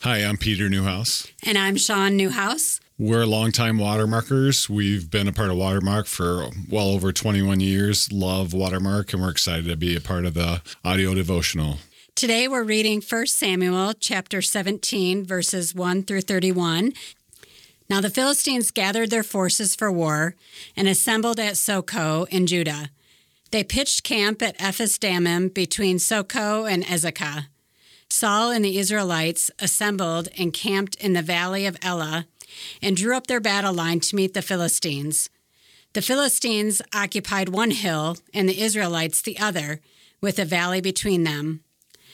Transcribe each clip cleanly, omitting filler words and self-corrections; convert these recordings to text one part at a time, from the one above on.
Hi, I'm Peter Newhouse. And I'm Sean Newhouse. We're longtime Watermarkers. We've been a part of Watermark for well over 21 years. Love Watermark, and we're excited to be a part of the audio devotional. Today we're reading 1 Samuel chapter 17, verses 1 through 31. Now the Philistines gathered their forces for war and assembled at Socoh in Judah. They pitched camp at Ephes-dammim between Socoh and Ezekah. Saul and the Israelites assembled and camped in the valley of Elah and drew up their battle line to meet the Philistines. The Philistines occupied one hill and the Israelites the other, with a valley between them.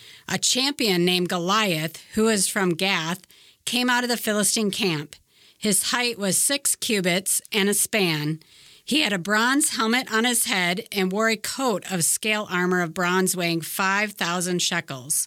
A champion named Goliath, who was from Gath, came out of the Philistine camp. His height was 6 cubits and a span. He had a bronze helmet on his head and wore a coat of scale armor of bronze weighing 5,000 shekels.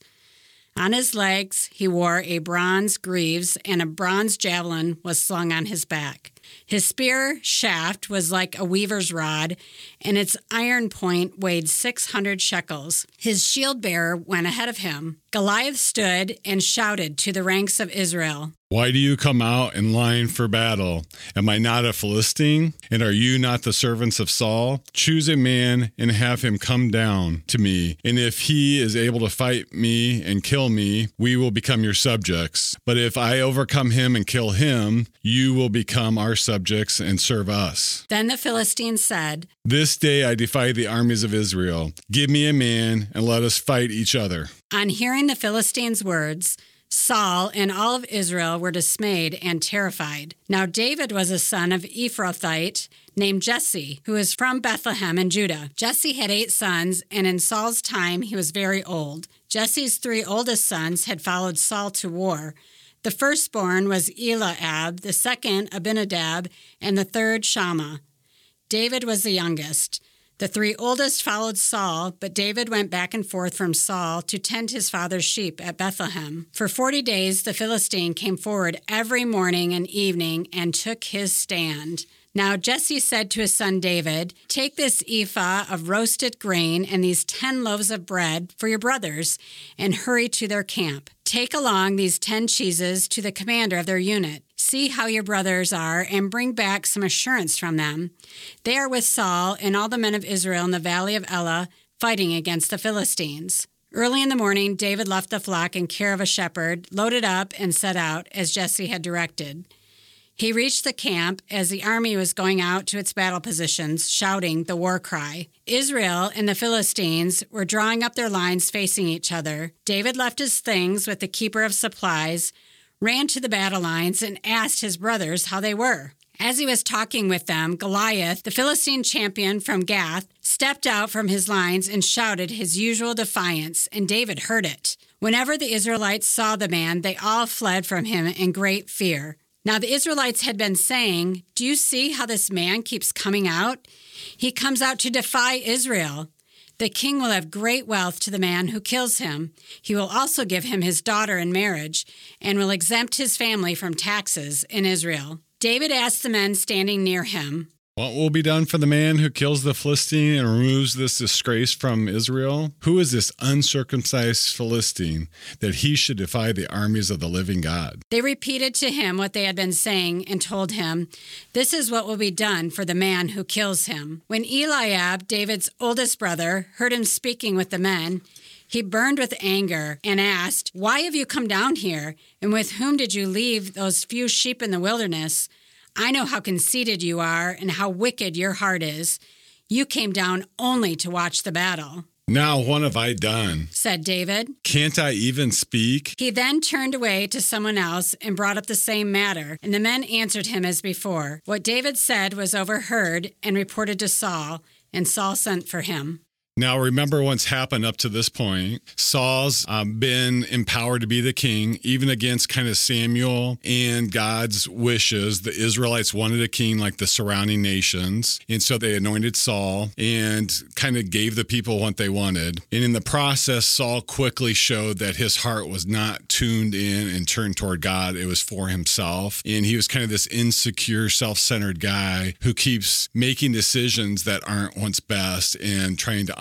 On his legs he wore a bronze greaves, and a bronze javelin was slung on his back. His spear shaft was like a weaver's rod, and its iron point weighed 600 shekels. His shield-bearer went ahead of him. Goliath stood and shouted to the ranks of Israel, "Why do you come out in line for battle? Am I not a Philistine? And are you not the servants of Saul? Choose a man and have him come down to me. And if he is able to fight me and kill me, we will become your subjects. But if I overcome him and kill him, you will become our subjects and serve us." Then the Philistines said, "This day I defy the armies of Israel. Give me a man and let us fight each other." On hearing the Philistines' words, Saul and all of Israel were dismayed and terrified. Now David was a son of Ephrathite named Jesse, who is from Bethlehem in Judah. Jesse had 8 sons, and in Saul's time he was very old. Jesse's 3 oldest sons had followed Saul to war. The firstborn was Eliab, the second Abinadab, and the third Shammah. David was the youngest. The 3 oldest followed Saul, but David went back and forth from Saul to tend his father's sheep at Bethlehem. For 40 days the Philistine came forward every morning and evening and took his stand. Now Jesse said to his son David, "Take this ephah of roasted grain and these 10 loaves of bread for your brothers, and hurry to their camp. Take along these 10 cheeses to the commander of their unit. See how your brothers are, and bring back some assurance from them. They are with Saul and all the men of Israel in the valley of Elah, fighting against the Philistines." Early in the morning, David left the flock in care of a shepherd, loaded up, and set out, as Jesse had directed. He reached the camp as the army was going out to its battle positions, shouting the war cry. Israel and the Philistines were drawing up their lines facing each other. David left his things with the keeper of supplies, ran to the battle lines, and asked his brothers how they were. As he was talking with them, Goliath, the Philistine champion from Gath, stepped out from his lines and shouted his usual defiance, and David heard it. Whenever the Israelites saw the man, they all fled from him in great fear. Now the Israelites had been saying, "Do you see how this man keeps coming out? He comes out to defy Israel. The king will have great wealth to the man who kills him. He will also give him his daughter in marriage and will exempt his family from taxes in Israel." David asked the men standing near him, "What will be done for the man who kills the Philistine and removes this disgrace from Israel? Who is this uncircumcised Philistine that he should defy the armies of the living God?" They repeated to him what they had been saying and told him, "This is what will be done for the man who kills him." When Eliab, David's oldest brother, heard him speaking with the men, he burned with anger and asked, "Why have you come down here? And with whom did you leave those few sheep in the wilderness? I know how conceited you are and how wicked your heart is. You came down only to watch the battle." "Now what have I done?" said David. "Can't I even speak?" He then turned away to someone else and brought up the same matter, and the men answered him as before. What David said was overheard and reported to Saul, and Saul sent for him. Now, remember what's happened up to this point. Saul's been empowered to be the king, even against kind of Samuel and God's wishes. The Israelites wanted a king like the surrounding nations. And so they anointed Saul and kind of gave the people what they wanted. And in the process, Saul quickly showed that his heart was not tuned in and turned toward God. It was for himself. And he was kind of this insecure, self-centered guy who keeps making decisions that aren't what's best and trying to honor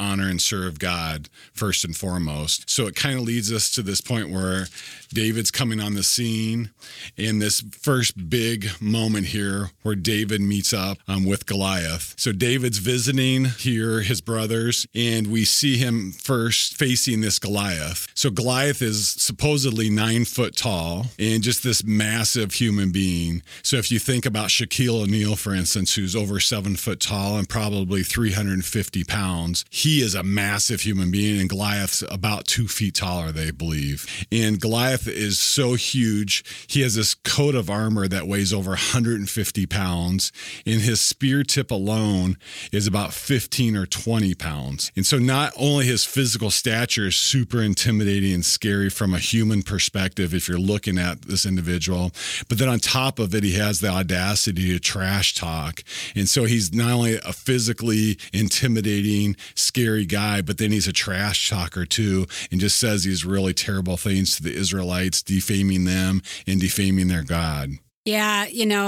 honor and serve God first and foremost. So it kind of leads us to this point where David's coming on the scene, and this first big moment here where David meets up with Goliath. So David's visiting here his brothers, and we see him first facing this Goliath. So Goliath is supposedly 9 foot tall and just this massive human being. So if you think about Shaquille O'Neal, for instance, who's over 7 foot tall and probably 350 pounds, he is a massive human being, and Goliath's about 2 feet taller, they believe. And Goliath is so huge. He has this coat of armor that weighs over 150 pounds, and his spear tip alone is about 15 or 20 pounds. And so not only his physical stature is super intimidating and scary from a human perspective if you're looking at this individual, but then on top of it, he has the audacity to trash talk. And so he's not only a physically intimidating, scary guy, but then he's a trash talker too, and just says these really terrible things to the Israelites, defaming them and defaming their God. Yeah,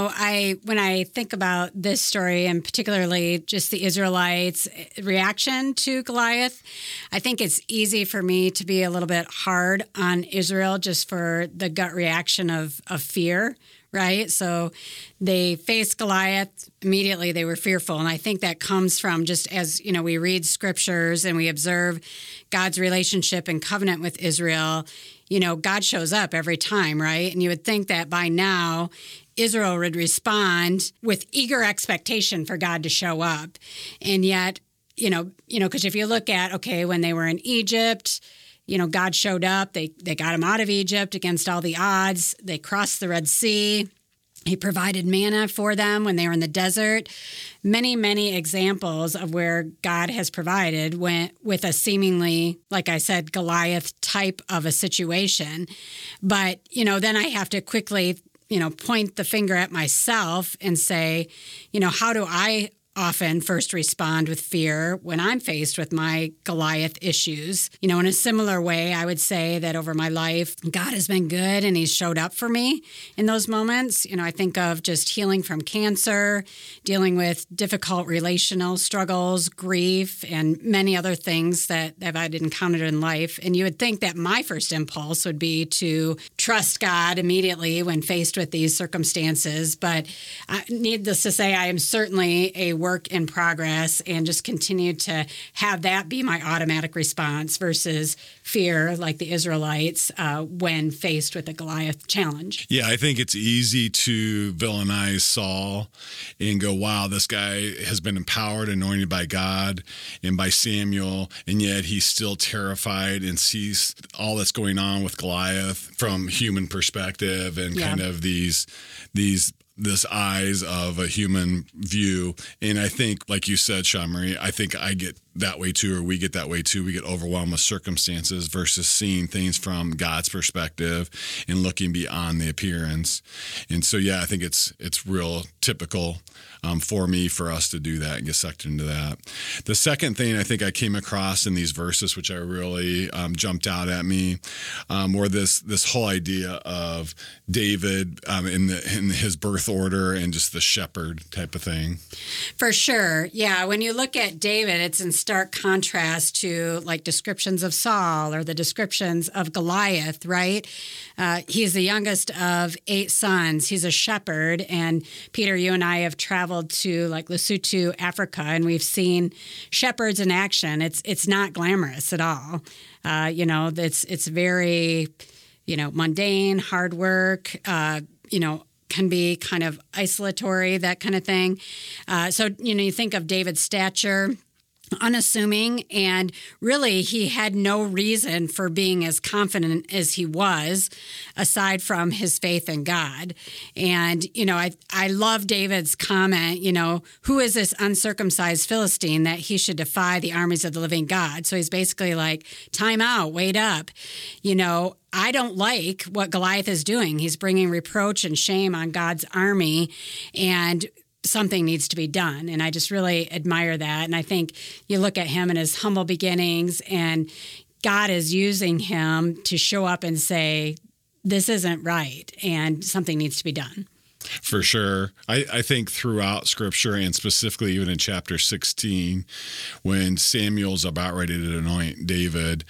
when I think about this story, and particularly just the Israelites' reaction to Goliath, I think it's easy for me to be a little bit hard on Israel just for the gut reaction of fear, right? So they faced Goliath. Immediately they were fearful. And I think that comes from just as, we read scriptures and we observe God's relationship and covenant with Israel, God shows up every time, right? And you would think that by now Israel would respond with eager expectation for God to show up. And yet, because if you look at, when they were in Egypt, God showed up. They got them out of Egypt against all the odds. They crossed the Red Sea. He provided manna for them when they were in the desert. Many, many examples of where God has provided with a seemingly, like I said, Goliath type of a situation. But, then I have to quickly, point the finger at myself and say, how do I often first respond with fear when I'm faced with my Goliath issues? In a similar way, I would say that over my life, God has been good and he's showed up for me in those moments. I think of just healing from cancer, dealing with difficult relational struggles, grief, and many other things that I've encountered in life. And you would think that my first impulse would be to trust God immediately when faced with these circumstances. But needless to say, I am certainly a work in progress and just continue to have that be my automatic response versus fear like the Israelites when faced with a Goliath challenge. Yeah, I think it's easy to villainize Saul and go, wow, this guy has been empowered, anointed by God and by Samuel, and yet he's still terrified and sees all that's going on with Goliath from human perspective and kind of this eyes of a human view. And I think, like you said, Sean Marie, I think I get that way too, or we get that way too. We get overwhelmed with circumstances versus seeing things from God's perspective and looking beyond the appearance. And so, I think it's real typical for us to do that and get sucked into that. The second thing I think I came across in these verses, which I really jumped out at me, were this whole idea of David in his birth order and just the shepherd type of thing. For sure. Yeah. When you look at David, it's in stark contrast to like descriptions of Saul or the descriptions of Goliath, right? He's the youngest of 8 sons. He's a shepherd. And Peter, you and I have traveled to like Lesotho, Africa, and we've seen shepherds in action. It's not glamorous at all. It's very, mundane, hard work, can be kind of isolatory, that kind of thing. So you think of David's stature, unassuming, and really he had no reason for being as confident as he was aside from his faith in God. And, I love David's comment, who is this uncircumcised Philistine that he should defy the armies of the living God? So he's basically like, time out, wait up. I don't like what Goliath is doing. He's bringing reproach and shame on God's army, and something needs to be done. And I just really admire that. And I think you look at him in his humble beginnings, and God is using him to show up and say, this isn't right, and something needs to be done. For sure. I think throughout Scripture, and specifically even in chapter 16, when Samuel's about ready to anoint David,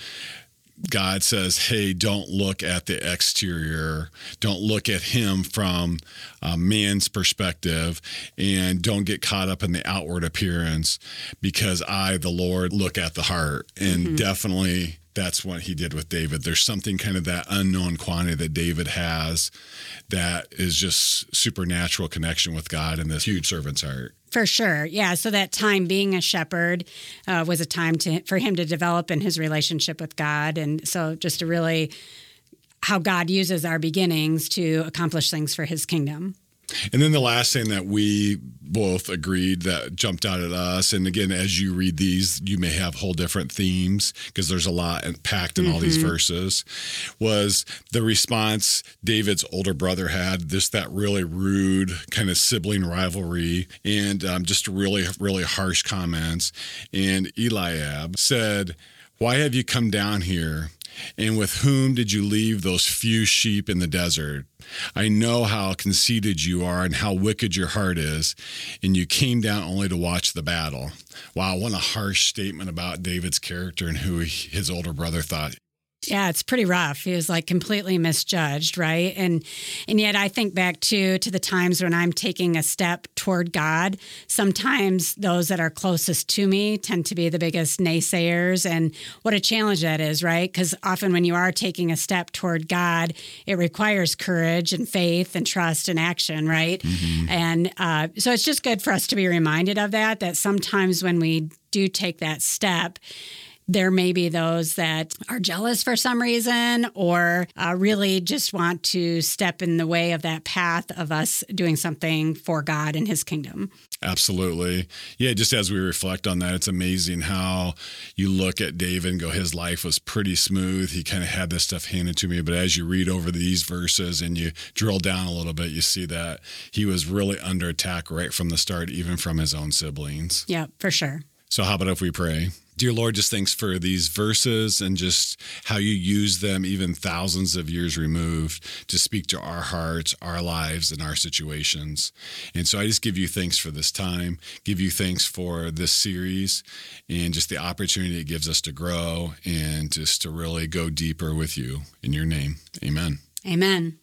God says, hey, don't look at the exterior. Don't look at him from man's perspective, and don't get caught up in the outward appearance, because I, the Lord, look at the heart. And definitely that's what he did with David. There's something kind of that unknown quantity that David has that is just supernatural connection with God in this huge servant's heart. For sure. Yeah. So that time being a shepherd was a time for him to develop in his relationship with God. And so just to really how God uses our beginnings to accomplish things for his kingdom. And then the last thing that we both agreed that jumped out at us, and again, as you read these, you may have whole different themes because there's a lot packed in all these verses, was the response David's older brother had, that really rude kind of sibling rivalry, and just really, really harsh comments. And Eliab said, "Why have you come down here? And with whom did you leave those few sheep in the desert? I know how conceited you are and how wicked your heart is, and you came down only to watch the battle." Wow, what a harsh statement about David's character and who his older brother thought. Yeah, it's pretty rough. He was like completely misjudged, right? And yet I think back to the times when I'm taking a step toward God. Sometimes those that are closest to me tend to be the biggest naysayers, and what a challenge that is, right? Because often when you are taking a step toward God, it requires courage and faith and trust and action, right? And so it's just good for us to be reminded of that sometimes when we do take that step, there may be those that are jealous for some reason, or really just want to step in the way of that path of us doing something for God and his kingdom. Absolutely. Yeah, just as we reflect on that, it's amazing how you look at David and go, his life was pretty smooth. He kind of had this stuff handed to me. But as you read over these verses and you drill down a little bit, you see that he was really under attack right from the start, even from his own siblings. Yeah, for sure. So how about if we pray? Dear Lord, just thanks for these verses and just how you use them even thousands of years removed to speak to our hearts, our lives, and our situations. And so I just give you thanks for this time, give you thanks for this series, and just the opportunity it gives us to grow and just to really go deeper with you. In your name, amen. Amen.